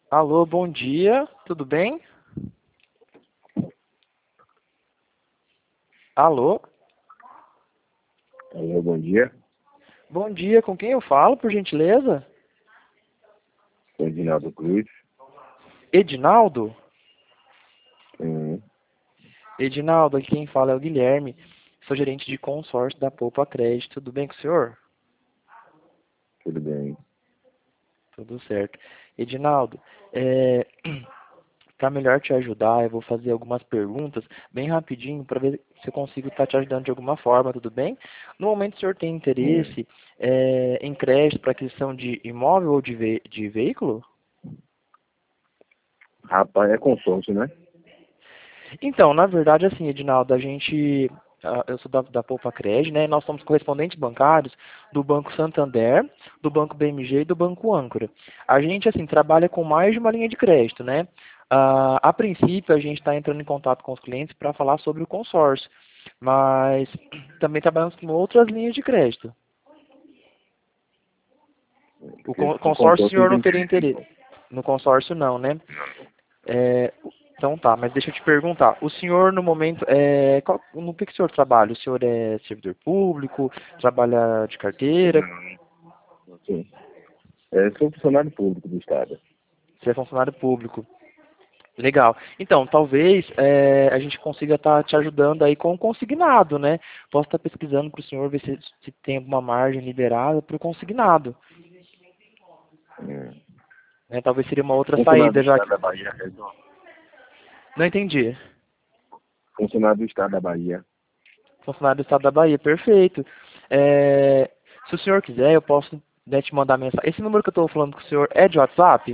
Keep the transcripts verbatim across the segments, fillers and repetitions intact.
Alô, bom dia, tudo bem? Alô, Alô, bom dia. bom dia, com quem eu falo, por gentileza? Sou Edinaldo Cruz. Edinaldo? Hum, Edinaldo, aqui quem fala é o Guilherme, sou gerente de consórcio da Poupa Crédito, tudo bem com o senhor? tudo bem. Tudo certo. Edinaldo, é, para melhor te ajudar, eu vou fazer algumas perguntas bem rapidinho para ver se eu consigo estar te ajudando de alguma forma, tudo bem? No momento, o senhor tem Hum. interesse é, em crédito para aquisição de imóvel ou de, ve de veículo? Rapaz, é consórcio, né? Então, na verdade, assim, Edinaldo, a gente, ah, eu sou da, da Poupa Cred, né? Nós somos correspondentes bancários do Banco Santander, do Banco B M G e do Banco Âncora. A gente, assim, trabalha com mais de uma linha de crédito, né? Ah, a princípio, a gente está entrando em contato com os clientes para falar sobre o consórcio, mas também trabalhamos com outras linhas de crédito. O Porque con- o consórcio, o consórcio não senhor não tem teria interesse, interesse? não. No consórcio, não, né? É, então tá, mas deixa eu te perguntar. O senhor, no momento, é, qual- no que, que o senhor trabalha? O senhor é servidor público? Trabalha de carteira? Não. Assim, é, sou funcionário público do Estado. Você é funcionário público? Legal. Então, talvez é, a gente consiga estar te ajudando aí com o consignado, né? Posso estar pesquisando para o senhor ver se, se tem alguma margem liberada para o consignado. Hum. Né? Talvez seria uma outra Funcionário do saída, já Estado que... da Bahia. é só- Não entendi. Funcionário do Estado da Bahia. Funcionário do Estado da Bahia, perfeito. É, se o senhor quiser, eu posso, né, te mandar mensagem. Esse número que eu estou falando com o senhor é de WhatsApp?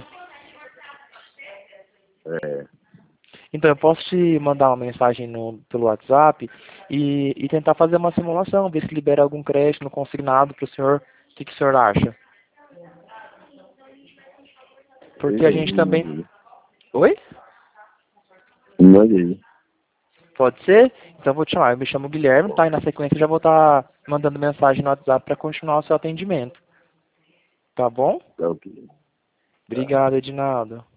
É, Então eu posso te mandar uma mensagem no, pelo WhatsApp e, e tentar fazer uma simulação, ver se libera algum crédito no consignado para o senhor. O que, que o senhor acha? Porque a veja aí, gente me também... mande aí. Oi? Me mande aí. Pode ser? Então eu vou te chamar. Eu me chamo Guilherme, tá? E na sequência eu já vou estar mandando mensagem no WhatsApp para continuar o seu atendimento. Tá bom? Tá ok. Tá. Obrigado, Edinaldo.